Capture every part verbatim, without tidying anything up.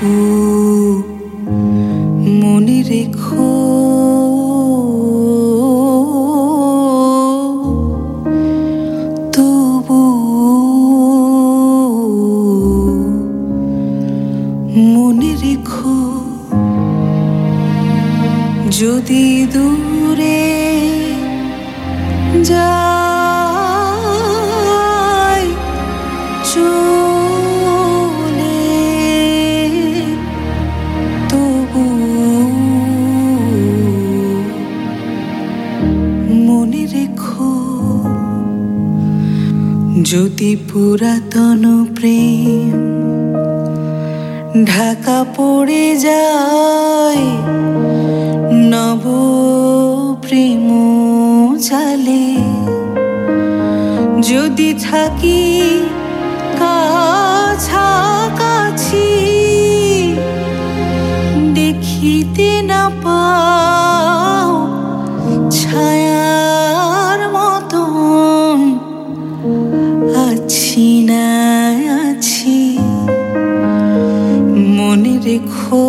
তবু মনে রেখো তবু মনে রেখো যদি দূরে যাই চলে তবু মনে রেখো যদি পুরাতন প্রেম ঢাকা পড়ে যায় নব প্রেম জালে যদি থাকি কাছাকাছি দেখিতে না পাও ছায়ার মতন আছি না আছি মনে রেখো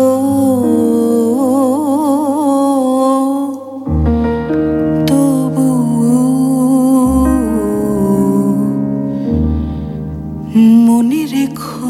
তবু মনে রেখো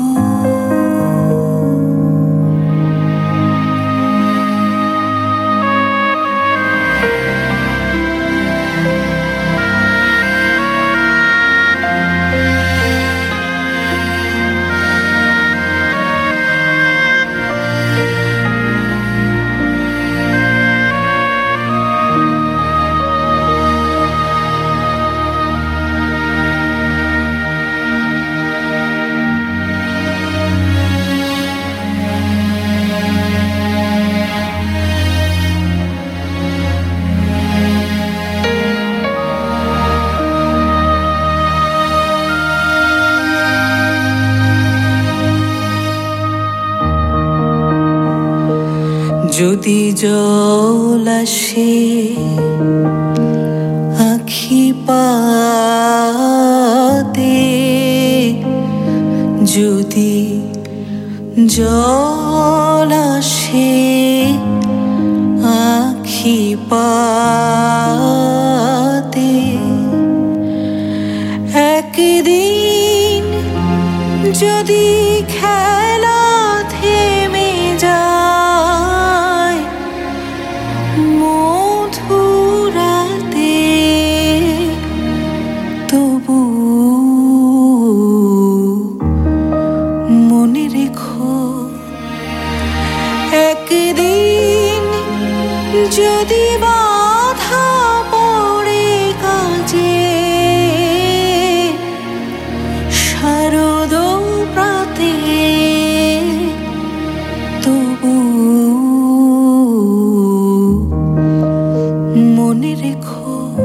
যদি জল আসে আখি পাতে যদি জল আসে আখি পাতে একদিন যদি খেলা থেমে যায় মধুরাতে তবু মনে রেখো একদিন যদি বাধা পড়ে কাজে শারদ প্রাতে তবু মনে রেখো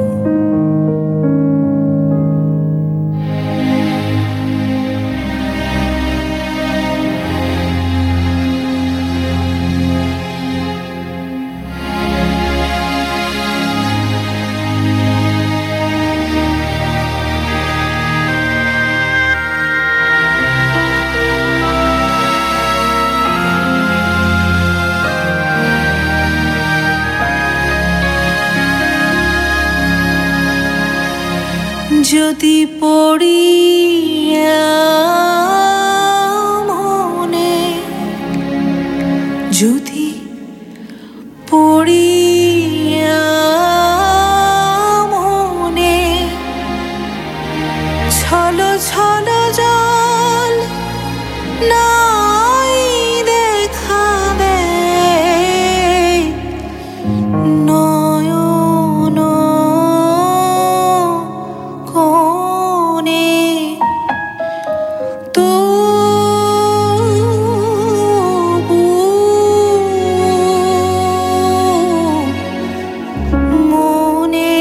যদি পড়িয়া মনে যদি পড়িয়া মনে ছলো ছলো জল নাই দেখা দেয় নয়ন কোণে তবু মনে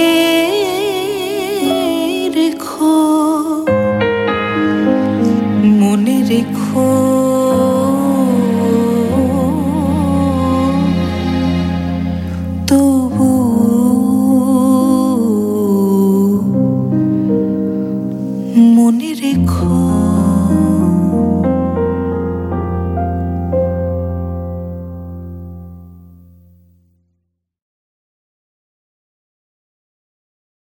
রেখো মনে রেখো তবু মনে রেখো।